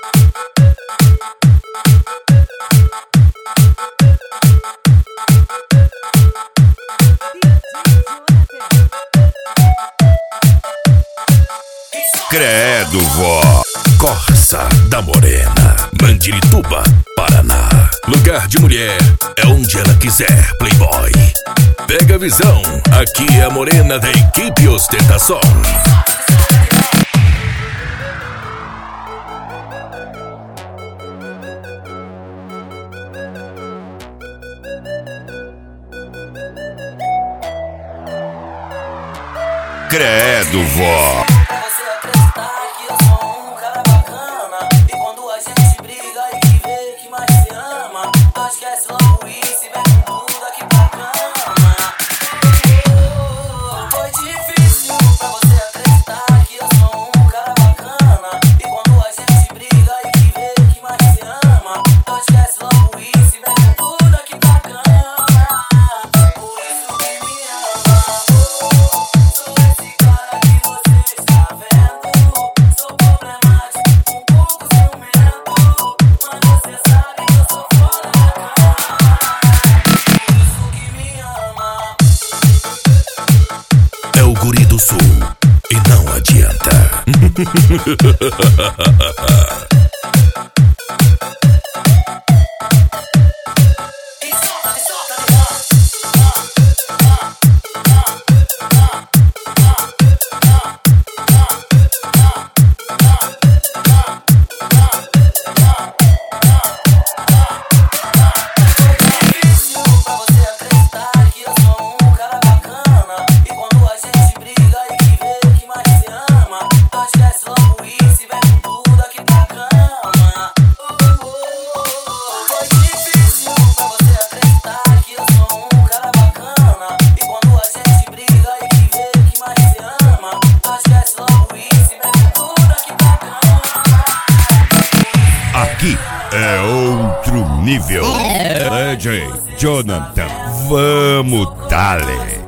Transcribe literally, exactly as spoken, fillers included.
Credo, vó. Corsa da Morena, Mandirituba, Paraná. Lugar de mulher é onde ela quiser, playboy. Pega a visão, aqui é a morena da equipe Ostentação. Credo, vó. É o guri do sul e não adianta. Aqui é outro nível. D J Jonathan, vamos dale.